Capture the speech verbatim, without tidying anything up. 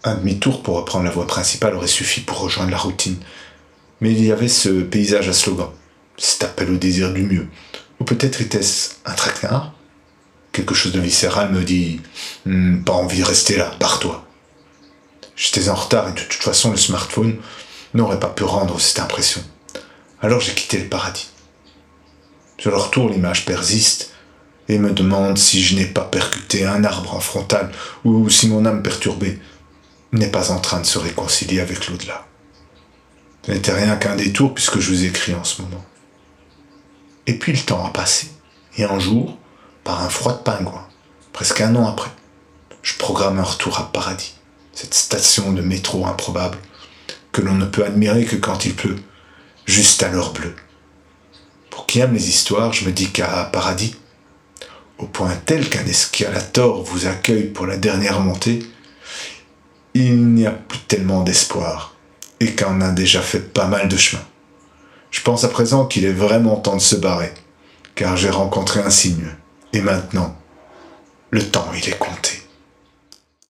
Un demi-tour pour reprendre la voie principale aurait suffi pour rejoindre la routine. Mais il y avait ce paysage à slogan, cet appel au désir du mieux. Ou peut-être était-ce un traquenard ? Quelque chose de viscéral me dit hm, « Pas envie de rester là, pars-toi ». J'étais en retard et de toute façon le smartphone n'aurait pas pu rendre cette impression. Alors j'ai quitté le paradis. Sur le retour, l'image persiste et me demande si je n'ai pas percuté un arbre en frontal ou si mon âme perturbée n'est pas en train de se réconcilier avec l'au-delà. Ce n'était rien qu'un détour puisque je vous écris en ce moment. Et puis le temps a passé. Et un jour, par un froid de pingouin, presque un an après, je programme un retour à Paradis, cette station de métro improbable que l'on ne peut admirer que quand il pleut, juste à l'heure bleue. Pour qui aime les histoires, je me dis qu'à Paradis, au point tel qu'un escalator vous accueille pour la dernière montée, il n'y a plus tellement d'espoir et qu'on a déjà fait pas mal de chemin. Je pense à présent qu'il est vraiment temps de se barrer, car j'ai rencontré un signe. Et maintenant, le temps, il est compté.